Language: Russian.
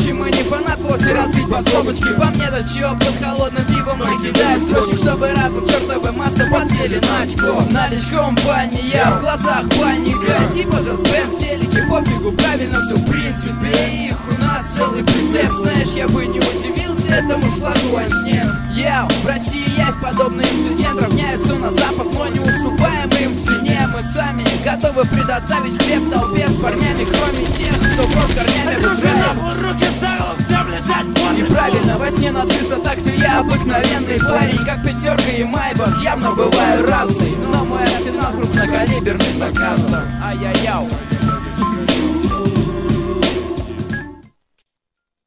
Почему не фанат вовсе разбить по стопочке? По мне до чего под холодным пивом накидаю строчек, чтобы разом чертовы масло подсели на очко. Наличком компания, в глазах паника, типа же спэм в телеке, пофигу, правильно все в принципе. Их у нас целый прицеп, знаешь, я бы не удивился этому шлагу во сне. Яу, в России явь подобный инцидент, равняются на Запад, но не уступаем им в цене. Мы сами готовы предоставить хлеб толпе с парнями, кроме тех, кто просто корнями и правильно, во сне надрыса, так-то я обыкновенный парень, как пятерка и майбах, явно бываю разный, но мой арсенал крупнокалиберный заказом. Ай-яй-яу.